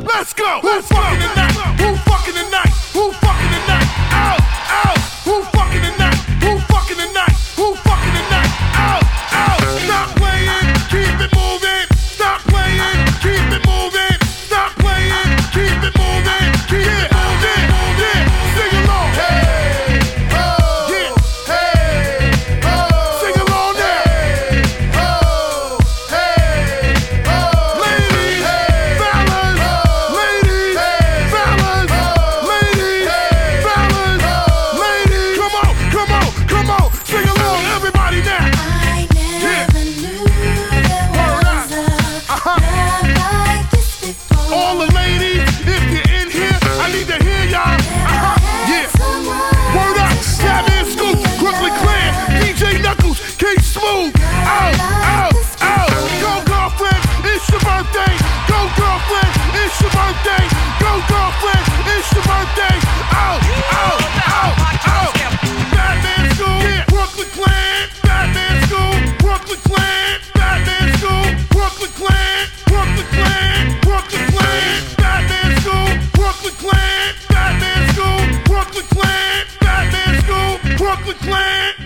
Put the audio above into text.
Let's go. Who's fucking tonight? Who fucking tonight? Who fucking tonight? Out, out. Who fucking tonight? Who fucking tonight? Who fucking tonight? Out, out. Stop playing, keep it moving. Stop playing, keep it moving. Stop playing, keep it moving. Keep it moving. Yeah, sing along. Hey, ho. Yeah, hey, ho. Sing along now. Hey, ho. Hey, ho. Ladies, fellas, ladies, fellas, ladies, fellas, ladies. Come on, come on, come on. Sing along, everybody now. I never knew there was a love like this before. All the ladies, if you're in here, I need to hear y'all. Yeah. Word up, Batman Scoop, Brooklyn Clan, DJ Knuckles, King Smooth. Out, out, out. Go girlfriend, it's your birthday. Go girlfriend, it's your birthday. Go girlfriend, it's your birthday. Out, out, out, out. Batman Scoop, Brooklyn Clan, Batman Scoop, Brooklyn Clan, Batman Scoop, Brooklyn Clan, Brooklyn Clan, Brooklyn Clan, Batman Scoop, Brooklyn Clan, Batman Scoop, Brooklyn Clan, Batman Scoop, Brooklyn Clan.